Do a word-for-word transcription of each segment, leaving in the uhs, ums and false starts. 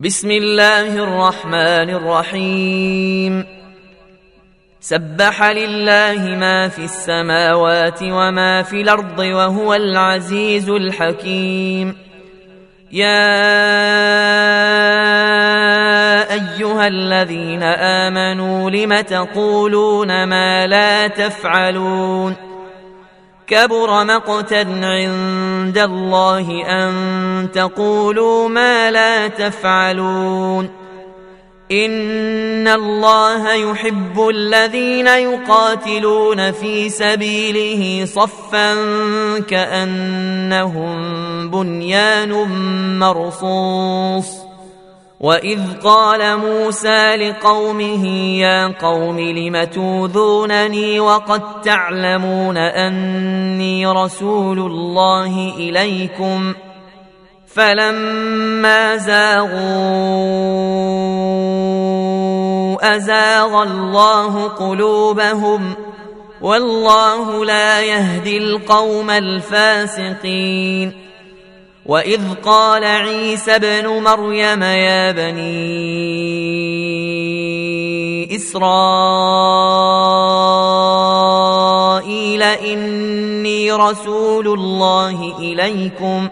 بسم الله الرحمن الرحيم. سبح لله ما في السماوات وما في الأرض وهو العزيز الحكيم. يا أيها الذين آمنوا لم تقولون ما لا تفعلون؟ كبر مقتا عند الله أن تقولوا ما لا تفعلون. إن الله يحب الذين يقاتلون في سبيله صفا كأنهم بنيان مرصوص. وإذ قال موسى لقومه يا قوم لم توذونني وقد تعلمون أني رسول الله إليكم فلما زاغوا أزاغ الله قلوبهم والله لا يهدي القوم الفاسقين. وإذ قال عيسى ابن مريم يا بني إسرائيل إني رسول الله إليكم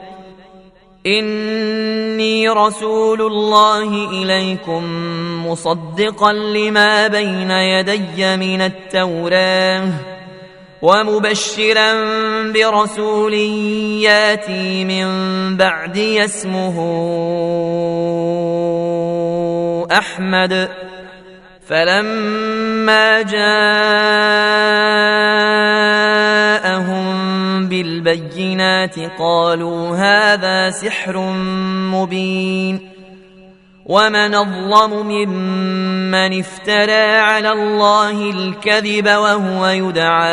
إني رسول الله إليكم مصدقا لما بين يدي من التوراة ومبشرا برسول ياتي من بعدي اسمه أحمد. فلما جاءهم بالبينات قالوا هذا سحر مبين. ومن أظلم ممن افترى على الله الكذب وهو يدعى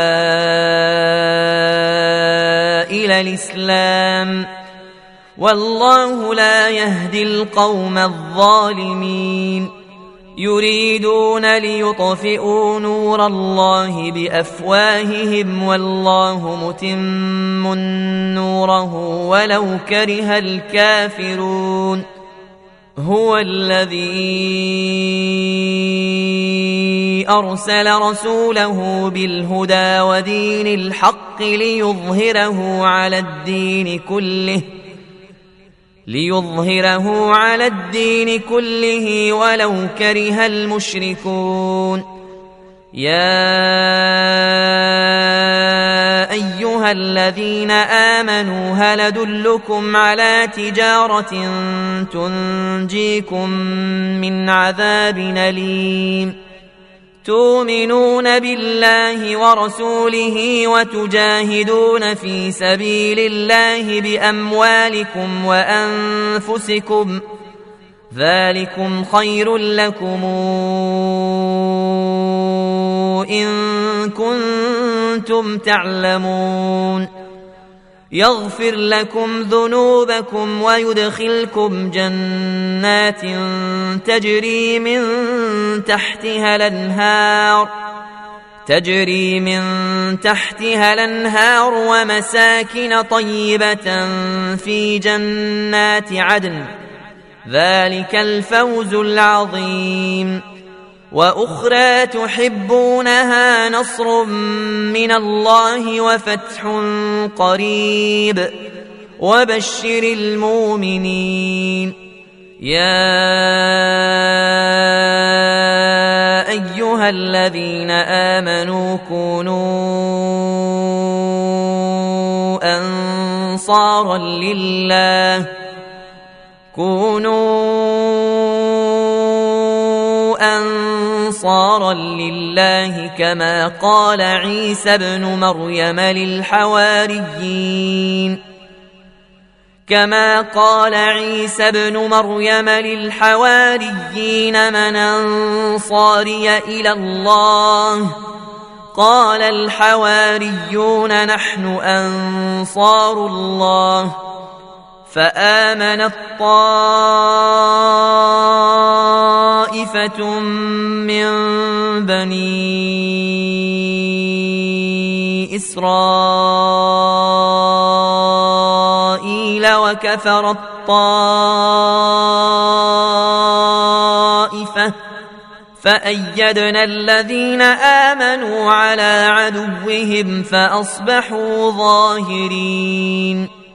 إلى الإسلام والله لا يهدي القوم الظالمين. يريدون ليطفئوا نور الله بأفواههم والله متم نوره ولو كره الكافرون. هو الذي أرسل رسوله بالهدى ودين الحق ليظهره على الدين كله ليظهره على الدين كله ولو كره المشركون. يا أيها الذين آمنوا هل أدلكم على تجارة تنجيكم من عذاب أليم تؤمنون بالله ورسوله وتجاهدون في سبيل الله بأموالكم وأنفسكم ذلكم خير لكم إن كنتم تعلمون. يغفر لكم ذنوبكم ويدخلكم جنات تجري من تحتها الأنهار تجري من تحتها الأنهار ومساكن طيبة في جنات عدن ذلك الفوز العظيم. وأخرى تحبونها نصر من الله وفتح قريب وبشر المؤمنين. يا أيها الذين آمنوا كونوا أنصارا لله كونوا أنصارا لله كما قال عيسى ابن مريم للحواريين كما قال عيسى ابن مريم للحواريين من أنصاري إلى الله قال الحواريون نحن أنصار الله. فآمنت طائفة من بني إسرائيل وكفر الطائفة طائفة فأيدنا الذين آمنوا على عدوهم فأصبحوا ظاهرين